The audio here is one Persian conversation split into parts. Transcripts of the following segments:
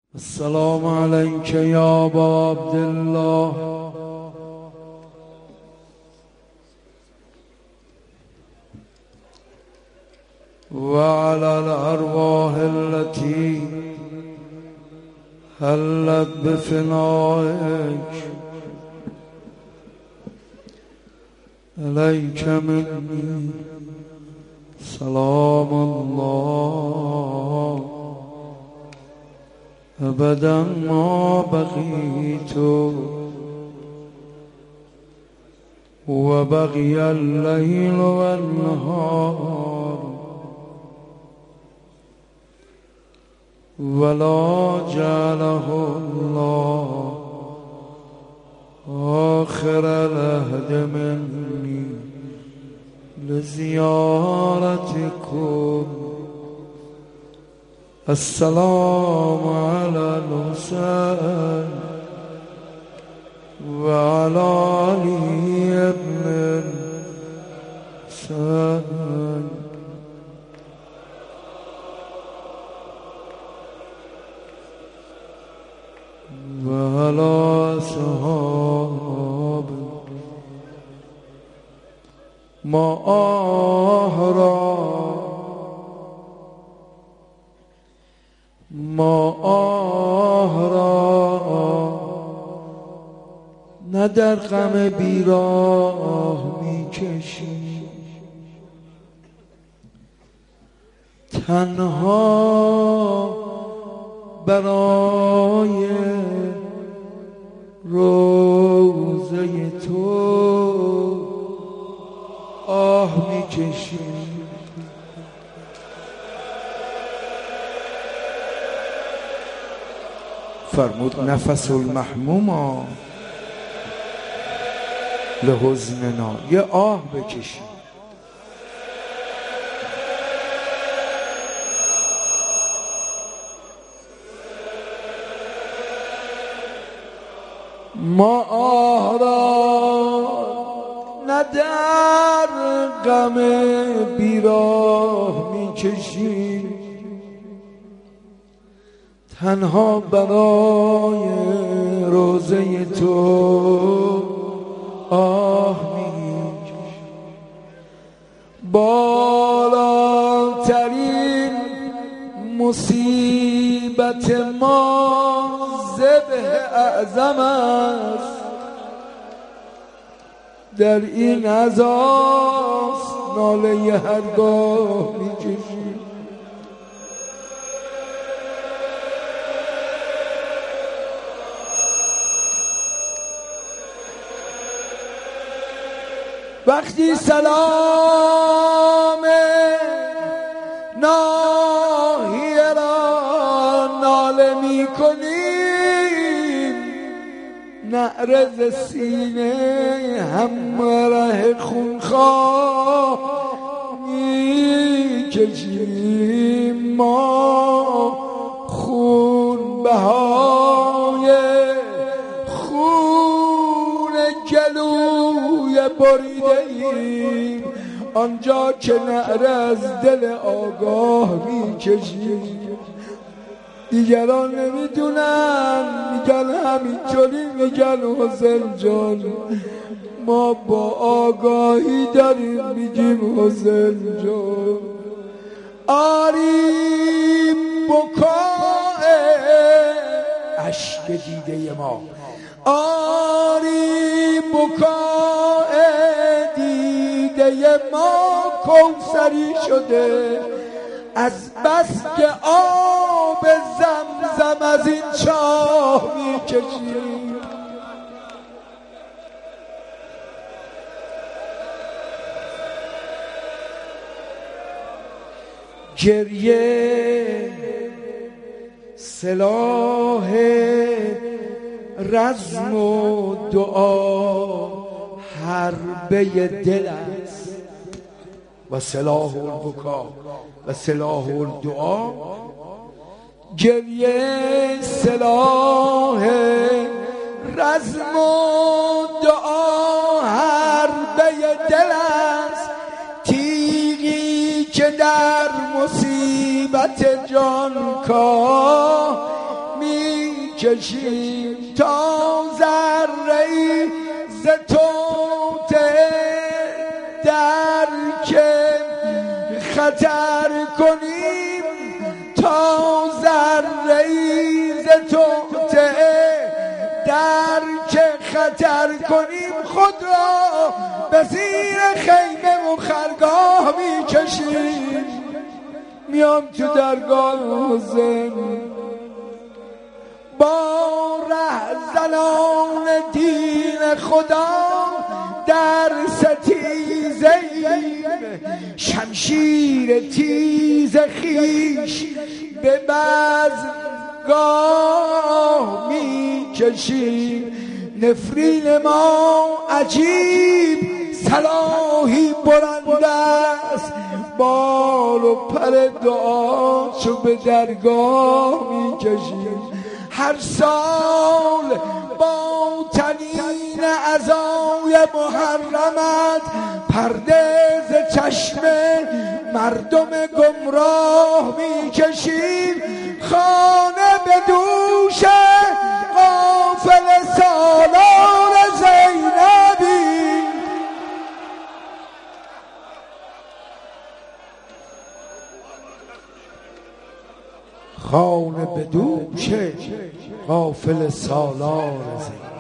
السلام عليك يا أبا عبد الله وعلى الأرواح التي هلت بفنائك عليك مني سلام الله أبدا ما بقيت وبقي الليل والنهار ولا جعله الله آخر العهد مني لزيارتكم. السلام على الحسين وعلى علي ابن الحسين وعلى أصحابه ما آهرا نه در غم بیراه میکشی، تنها برای روضه تو آه میکشی. فرمود نفس المحموما لحزننا، یه آه بکشی. ما آه را نه در غم بیراه میکشی، تنها برای روضه تو آه میکشی. بالاترین مصیبت ما ذبح اعظم است، در این عزاست ناله هرگاه میکشی. وقتی سلام ناحیه را ناله می کنیم، نعره سینه همراه خونخواه می کشیم. ما خون بهای خون گلوی بریده ایم، آنجا که نعره از دل آگاه میکشیم. دیگران نمیدونن، میگن همینطوری، میگن حسین جان. ما با آگاهی داریم میگیم حسین جان. آری بکاه اشک دیده ما، آری بکاه دیده ما کوثری شده، از بس که آب زمزم از این چاه میکشیم. گریه سلاح رزم و دعا حربه دل است، و سلاح البکا و سلاح الدعا. گریه سلاح رزم و دعا حربه دل است، تیغی که در مصیبت جان کا می میکشیم تا ذره‌ای ز توطئه در که خطر کنیم، تا ذره‌ای ز توطئه در که خطر کنیم، خود را به زیر خیمه و خرگاه میکشیم. میام تو درگاه حسین با رهزنان دین خدا در ستیزه‌ایم، شمشیر تیز خویش به بزمگاه میکشیم. نفرین ما عجیب سلاحی بلند است، بال و پر دعا چو به درگاه میکشیم. هر سال با طنین عزای محرمت پرده ز چشم مردم گمراه میکشیم. خانه به دوش غافل سالار زینبی، خانه به دوش غافل سالار زینب.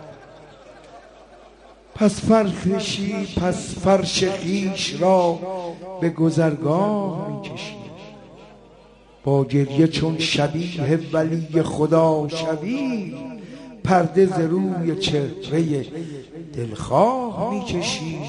پس فرش خویش را به گذرگاه میکشیم، با گریه چون شبیه ولی خدا شوی، پرده ز روی چهره دلخواه میکشیم.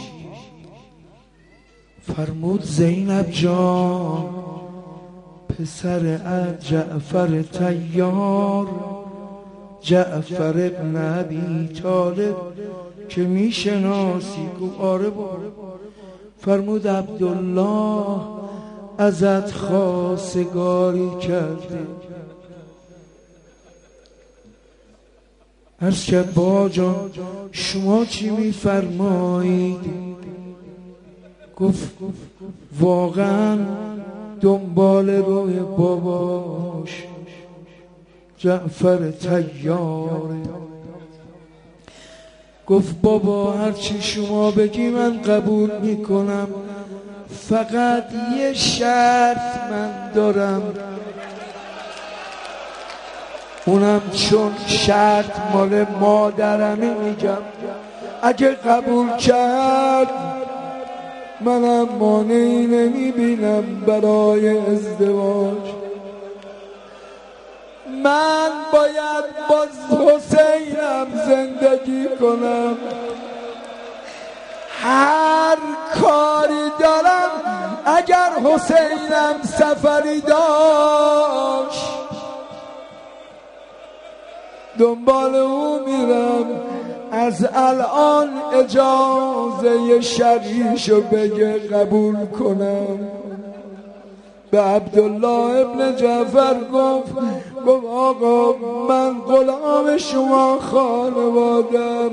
فرمود زینب جان پسر جعفر طیار، جعفر ابن ابی طالب که میشناسی؟ گفت آره بابا. فرمود عبدالله ازت خواستگاری کرده. عرض کرد با جان شما چی میفرمایید؟ گفت واقعا دنبال روی باباش جعفر طیاره. گفت بابا هرچی شما بگی من قبول میکنم، فقط یه شرط من دارم، اونم چون شرط مال مادرمه میگم، اگه قبول کرد منم مانعی نمیبینم برای ازدواج. من باید با حسینم زندگی کنم، هر کاری دارم اگر حسینم سفری داشت دنبال او میرم. از الان اجازه شرعیشو بگه قبول کنم. به عبدالله ابن جعفر گفت آقا من غلام شما خانوادم،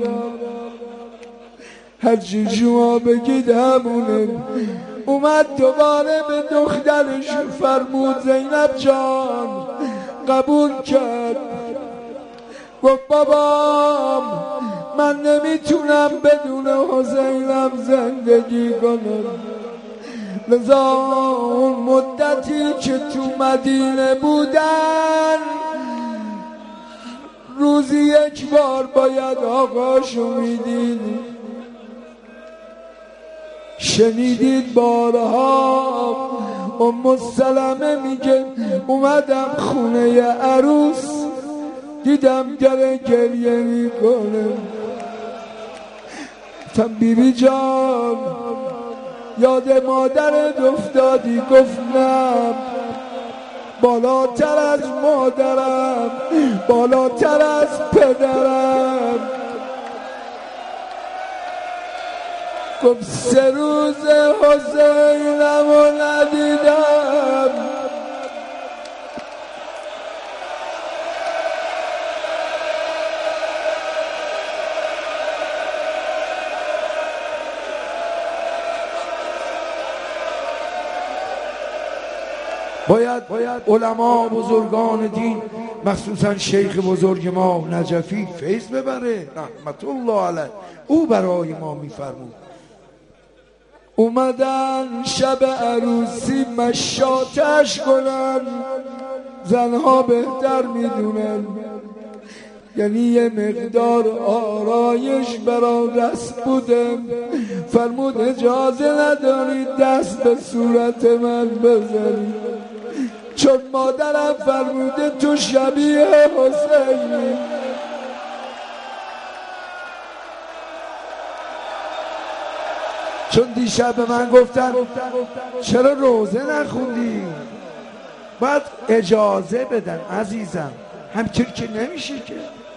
هرچی شما بگید همونه. اومد دوباره به دخترش فرمود زینب جان قبول کرد. گفت بابام من نمیتونم بدون حسینم زندگی کنم، لذا اون مدتی که تو مدینه بودن روزی یک بار باید آقاشو میدید. شنیدید بارها ام سلمه میگه اومدم خونه عروس دیدم گریه میکنه. گفتم بیبی جان یاد مادرت افتادی؟ گفت نه، بالاتر از مادرم، بالاتر از پدرم. گفت 3 روز حسینم رو ندیدم. باید علما بزرگان دین مخصوصا شیخ بزرگ ما نجفی فیض ببره رحمت الله علیه، او برای ما میفرمود اومدن شب عروسی مشاتش کنن، زنها بهتر میدونن، یعنی یه مقدار آرایش برا دست بوده. فرمود اجازه ندارید دست به صورت من بزنید، چون مادرم فرموده تو شبیه حسینی. چون دیشب به من گفتن چرا روزه نخوندی؟ باید اجازه بدن عزیزم، همچون که نمیشه که.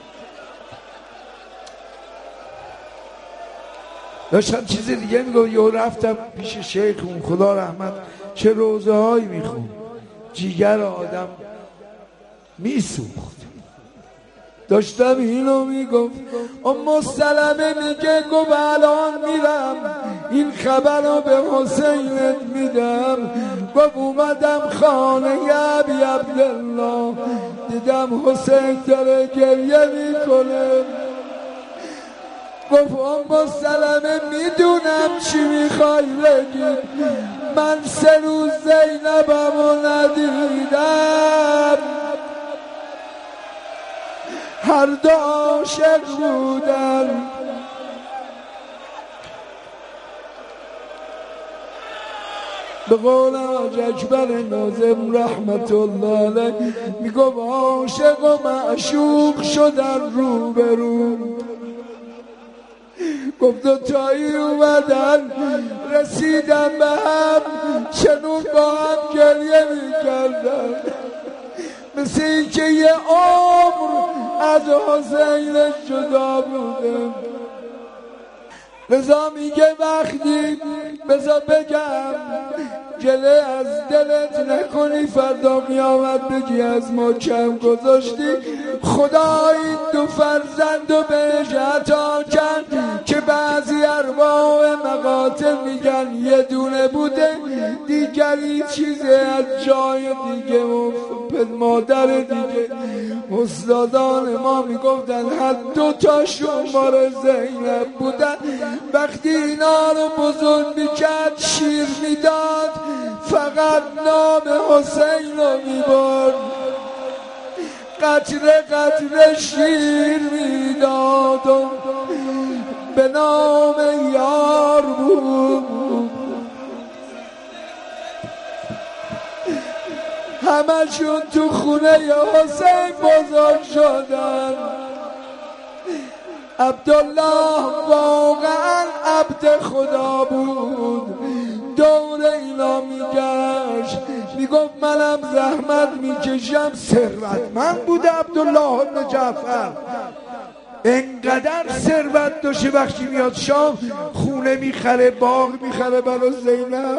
داشتم چیز دیگه میگم، یه رفتم پیش شیخ اون خدا رحمت، چه روزه هایی میخون، جیگر آدم میسوخت. داشتم اینو میگفت، اما سلمه میگه گفت الان میرم این خبر رو به حسینت میدم. گفت اومدم خانه ابی عبدالله، دیدم حسین داره گریه میکنه. گفت اما سلمه میدونم چی میخوای بگی، من 3 روز زینبم رو ندیدم، هر دو عاشق بودن. به قول حاج اکبر ناظم رحمت الله علیه میگفت عاشق و معشوق شدن روبرو. گفت دو تایی اومدن رسیدن به هم، چنون با هم گریه میکردن، مثل این که یه عمر از حسین جدا بوده. رضا میگه وقتی بذار بگم گله از دلت نکنی، فردا میامد بگی از ما کم گذاشتی. خدا این 2 فرزند رو بهش عطا کرد که بعضی ارواح مقاتل میگن یه دونه بوده، دیگری چیزی از جای دیگه مادر دیگه. استادان ما میگفتن هر 2 تاشون مال زینب بودن. وقتی اینا رو بزرگ میکرد شیر میداد، فقط نام حسین رو میبرد، قطره قطره شیر میداد و به نام یار بود. همشون تو خونه حسین بزرگ شدن. عبدالله واقعا عبد خدا بود، دور اینا میگشت، میگفت منم زحمت میکشم. ثروتمند بوده عبدالله بن جعفر، انقدر ثروت داشته وقتی میاد شام خونه میخره، باغ میخره برای زینب.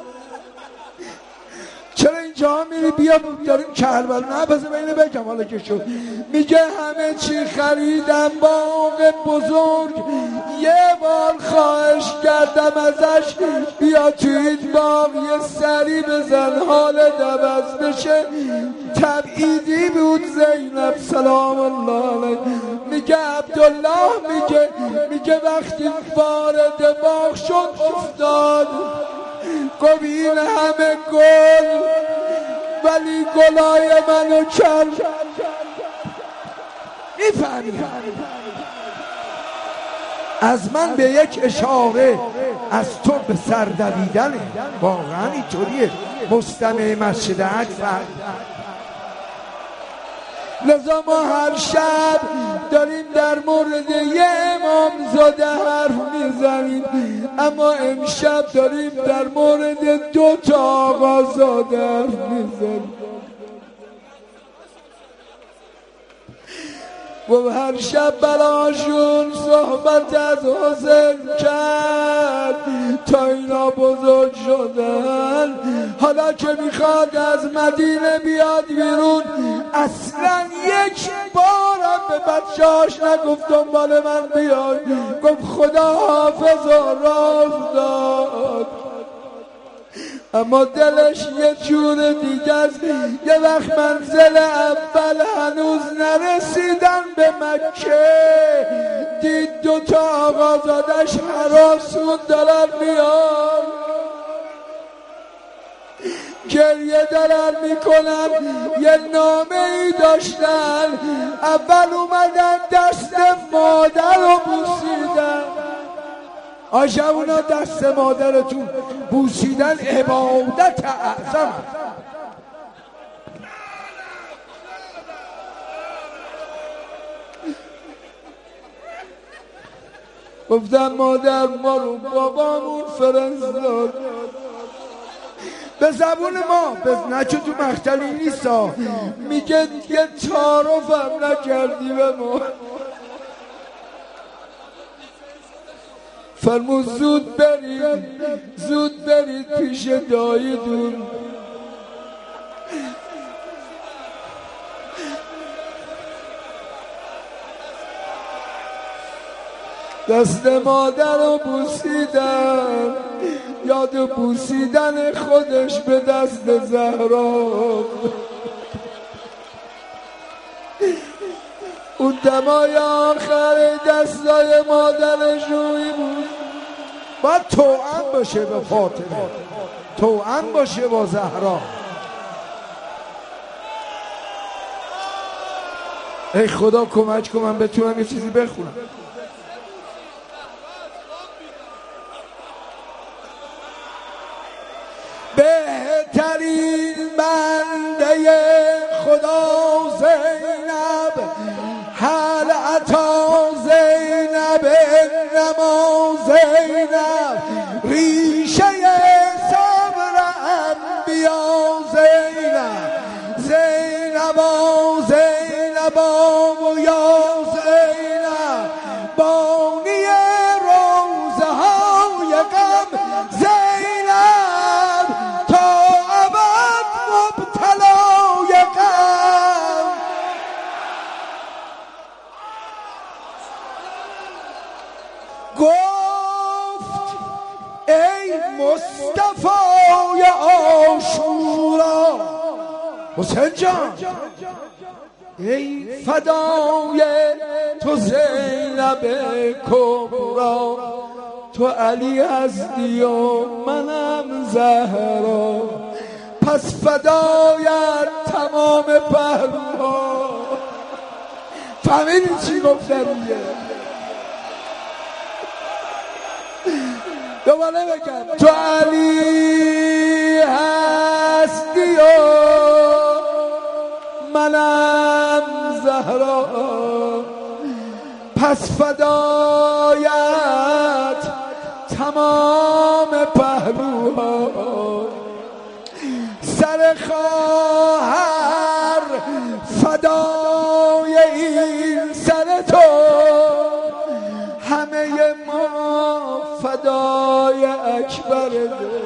چرا اینجا میری بیا داریم کربلا؟ نه بذار اینو بگم حالا که شد. میگه همه چی خریدم، باغ بزرگ، یه بار خواهش کردم ازش بیا تو این باغ یه سری بزن حالت عوض بشه. تبعیدی بود زینب سلام الله علیه. میگه عبدالله میگه وقتی وارد باغ شد افتاد، گفت این همه گل ولی گلای منو کرد. میفهمی از من به یک اشاره از تو به سر دویدنه. واقعا اینطوریه مستمع مسجد اکبر. لذا ما هر شب داریم در مورد یه امام زاده حرف میزنیم، اما امشب داریم در مورد 2 تا آقا زاده حرف میزنیم. و هر شب براشون صحبت از حسین کرد تا اینا بزرگ شدن. حالا که میخواد از مدینه بیاد بیرون، اصلا یک بارم به بچه‌هاش نگفت دنبال من بیاد، گفت خدا حافظ و راه داد. اما دلش یه جور دیگه است. یه وقت منزل اول هنوز نرسیدن به مکه، دید 2 تا آقازادش هراسون دارن میان، گریه دارن میکنن. یه نامه ای داشتن، اول اومدن دست مادر رو بوسیدن. آشبونا دست مادرتون بوسیدن عبادت اعظم. گفتن مادر ما رو بابامون فرستاد. به زبون ما نچو تو مختلی نیستا، میگه یه تعارف هم نکردی به ما. فرمود زود برید پیش داییدون. دست مادر رو بوسیدن، یاد بوسیدن خودش به دست زهرا. اون دمای آخر دستای مادرش روی بود. باید توأم باشه به فاطمه، توأم باشه با زهرا. ای خدا کمک کن من بتونم یه چیزی بخونم. بهترین بنده خدا زینب، هل عطا زینب انما زینب، ریشه صبر انبیا زینب، زینبا زینبا و یا زینب، بانی روزه های غم زینب، تا ابد مبتلای غم. گفت ای مصطفی عاشورا، حسین جان ای فدای تو زینب کبرا، تو علی هستی و منم زهرا، پس فدایت تمام پهلوها. فهمیدی چی گفتن دیگه؟ دوباره بگم تو علی هستی و منم زهرا، پس فدایت تمام پهلوها. سر خواهر فدای این سر تو، همه ما فدای اکبر تو.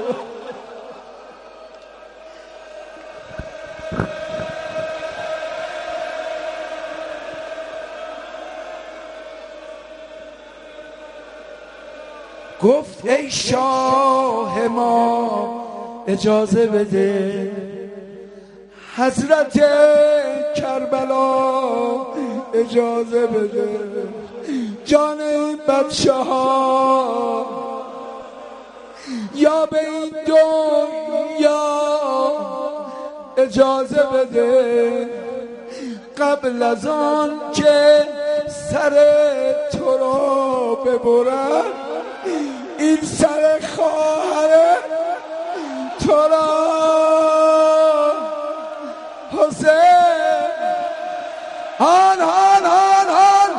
گفت ای شاه ما اجازه بده، حضرت کربلا اجازه بده، جان این بچه ها یا به این دنیا اجازه بده، قبل از آن که سر تو را ببرن، این سر خواهر تو را حسین. هان هان هان هان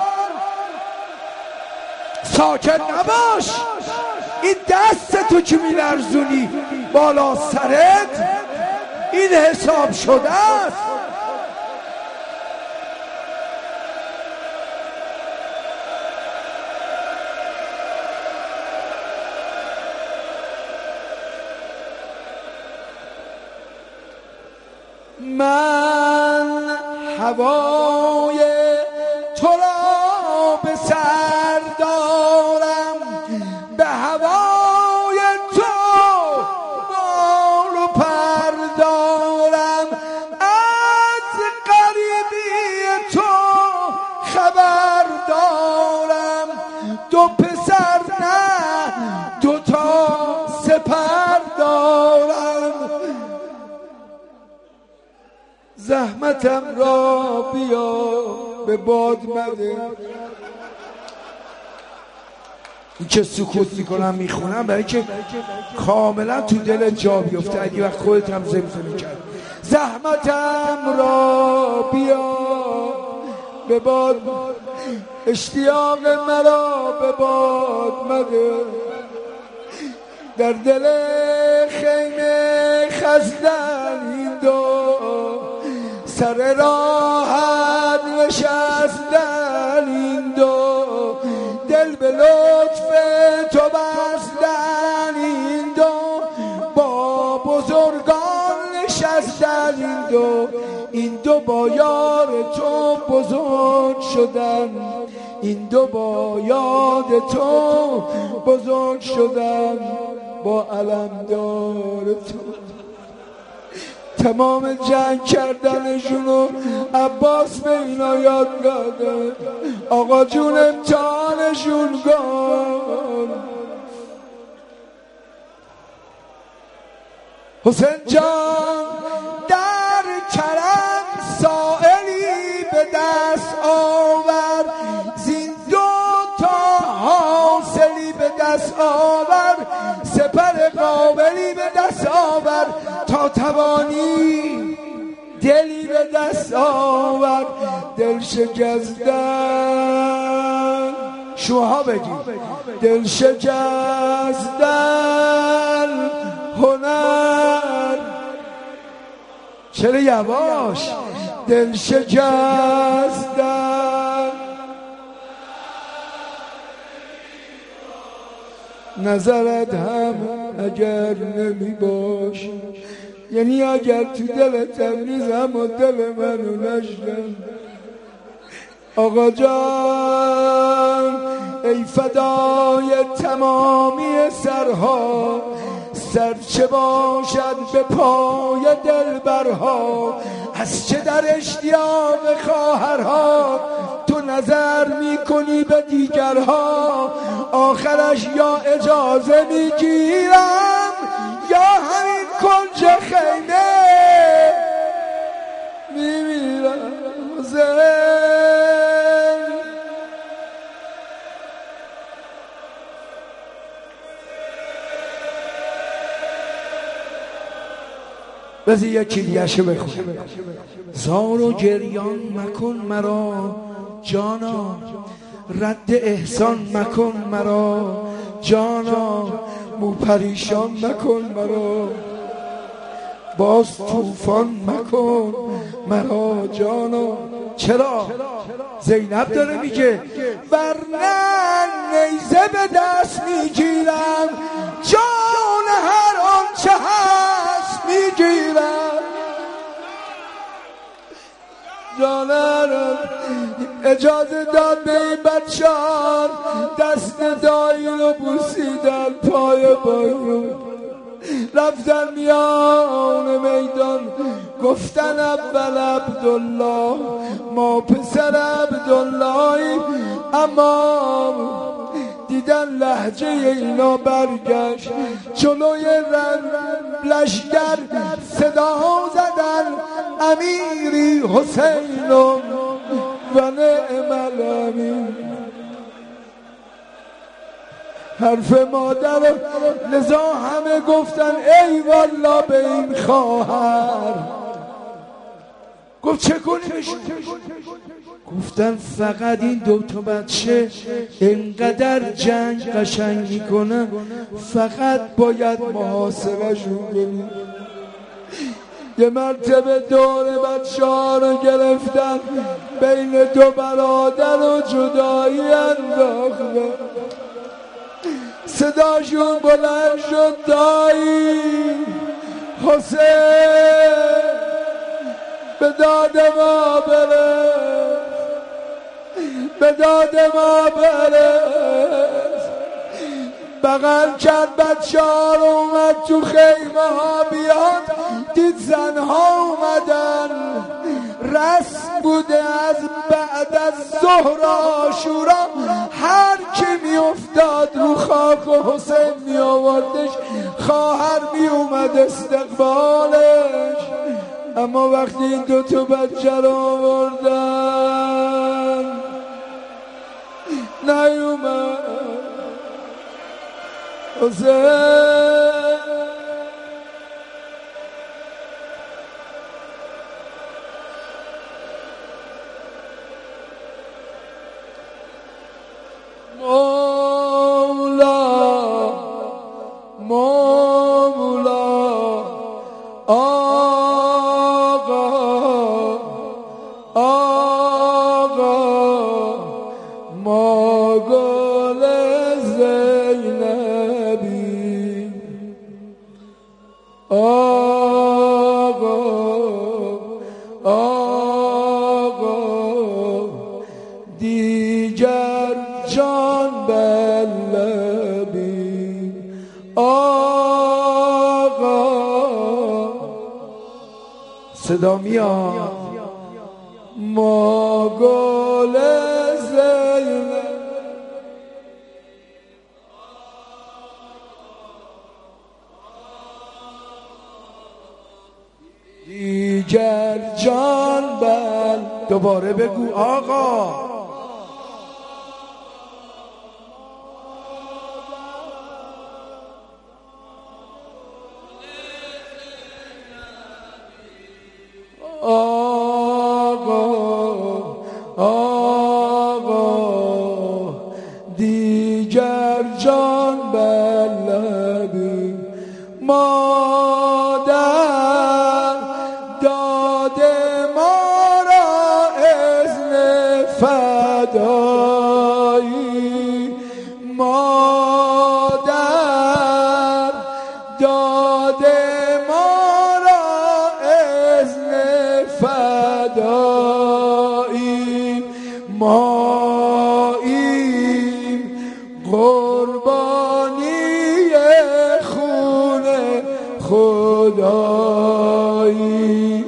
ساکت نباش، این دست تو که میلرزونی بالا سرت، این حساب شده است. من هوای تو را به سر دارم، به هوای تو بار به باد مده. این که سکوت میکنم میخونم برای که کاملا تو دل جا بیفته. اگه وقت خودت هم زمزمه کرد زحمتم را بیا به باد، اشتیاق مرا به باد مده. در دل خیمه خزدن این دو سر راحت نشستن این دو، دل به لطف تو بستن این دو، با بزرگان نشستن این دو با یار تو بزرگ شدن، این دو با یاد تو بزرگ شدن، با علمدار تو. تمام جنگ کردنشونو عباس به اینا یاد داده. آقا جون امتحانشون کن. حسین جان در کرم سائلی به دست آور، زین دو تا حاصلی به دست آور، سپر قابلی به دست آور، تا توانی دلی به دست آور. دل شکستن شوها بگی، دل شکستن هنر. چرا یواش؟ دل شکستن نظرت هم اگر نمی باش، یعنی اگر تو دل تبریز هم و دل منو نشدن. آقا جان ای فدای تمامی سرها، سر چه باشد به پای دلبرها، از چه در اشتیاق خواهرها تو نظر میکنی به دیگرها. آخرش یا اجازه میگیرم یا همین کنج خیمه میمیرم. بذار یکی دیگه بخونم. زار و گریان مکن مرا جانا، رد احسان مکن مرا جانا، مو پریشان مکن مرا، باز طوفان مکن مرا جانا. چرا؟ زینب داره میگه ورنه نیزه به دست میگیرم، جان هر آنچه هست میگیرم. جانم اجازه داد به این بچه‌ها دست دایی رو بوسیدن، پای بایی رفتن میان میدان، گفتن اول عبدالله ما پسر عبداللهیم، اما دیدن لهجه اینا برگشت. جلوی لشگر صدا زدن امیری حسین و نعم الامیر. حرف مادر لذا همه گفتن ای والله به این خواهر. گفت چه کنیمش؟ گفتن فقط این دوتا بچه اینقدر جنگ قشنگ میکنن، فقط باید محاصره شون کنیم. یه مرتبه دور بچه ها رو گرفتن، بین دو برادر و جدایی انداختن. صداشون بلند شد دایی حسین به داد ما برس، به داد ما برس. بغل کرد بچه ها رو اومد تو خیمه ها بیاد، دید زنها اومدن. رسم بوده از بعد از ظهر عاشورا، هر کی می افتاد رو خاک و حسین می آوردش، خواهر می اومد استقبالش. اما وقتی این دوتا بچه رو آوردن دیگر جان بلبی آقا صدا میاد ما گل زینب دیگر جان بل دوباره بگو آقا دیگر جان بلبی مادر داده ما را اذن فدایی مادر داده ما را اذن فدایی قربانی خون خدایی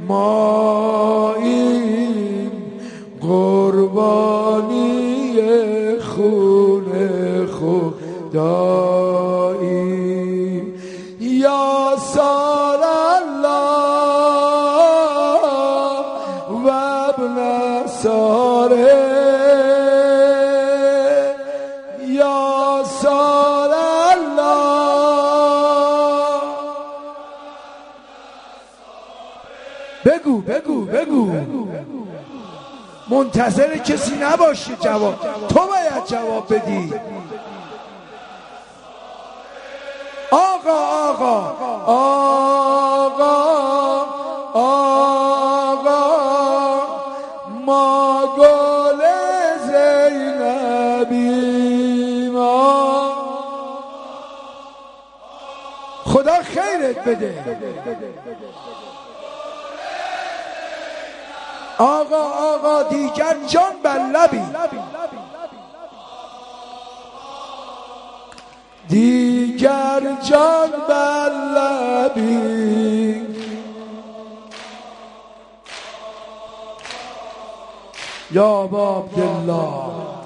ماییم قربانی خون خدایی یا سار الله و ابن ساره یا سال الله بگو منتظر کسی نباشی جواب تو باید جواب بدی آقا ما گل زینبی ما خدا خیرت بده آقا دیگر جان بلبی دیگر جان بلبی یا ابا عبدالله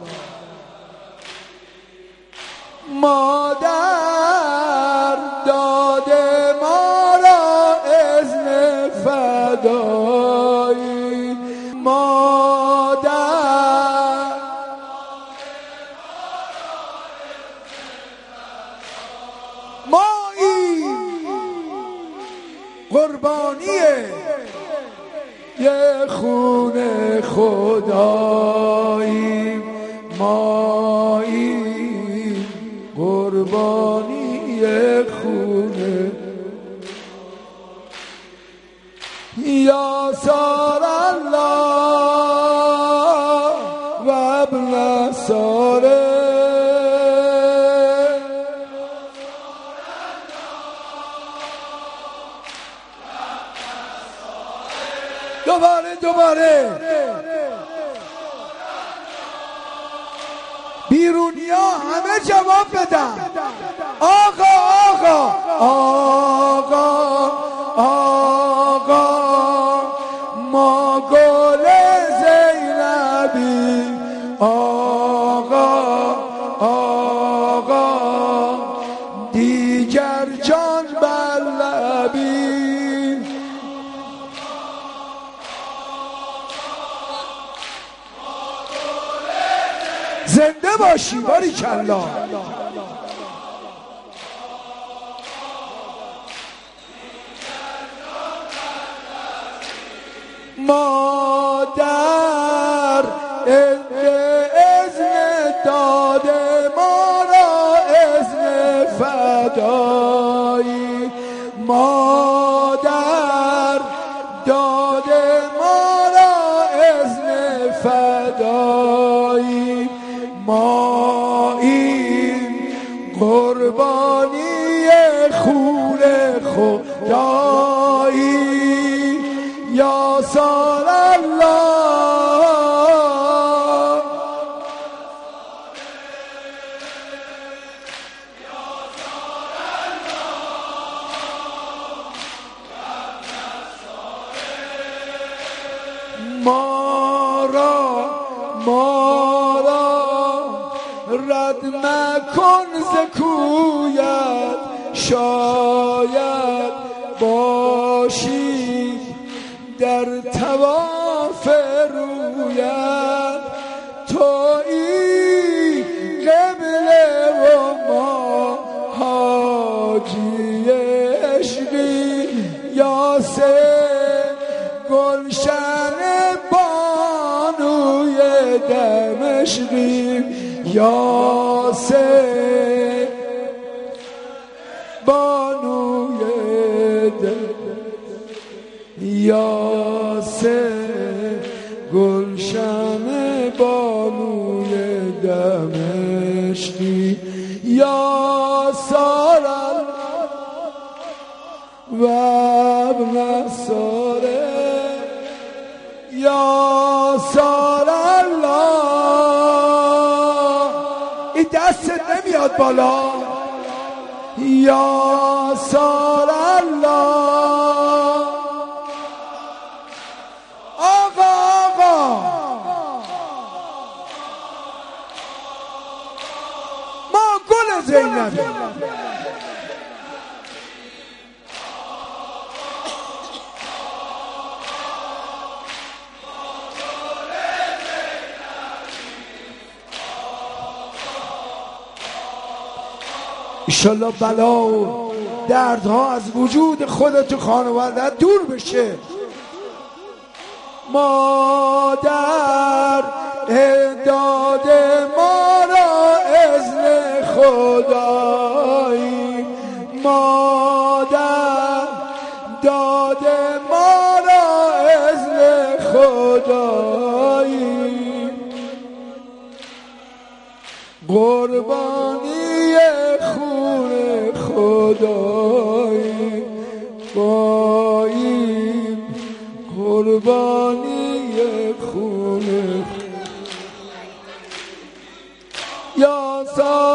مادر داده ما را اذن فدایی مادر مایی قربانیه یه خون خدایی مایی قربانی خون یا سار الله و ابن ساره دوباره بیرونیا همه جواب بدن آقا ما گل زینبی آقا دیگر جان بلبی زنده باشی باریکلا مادر اذن داده ما را اذن فدایی مادر داده ما را اذن فدایی ما این قربانی خون خدایی یا سال الله ما را رد مکن ز کویت شاید باشی در طواف رویت تویی قبله و ما حاجی عشقی یاسر گلشن بانوی دمشقی یاسر بانوی یاسر گلشن بانوی دمشقی یا سارا و ابن ساره یا سارا الله این دستت نمیاد بالا یا سارا الله آقا ما گل زینبی ایشالله بلا و دردها از وجود خودت و خانوادت دور بشه مادر داده ما را اذن خدایی مادر داده ما را اذن خدایی قربانی خون خدایی قاییم قربانی خون یا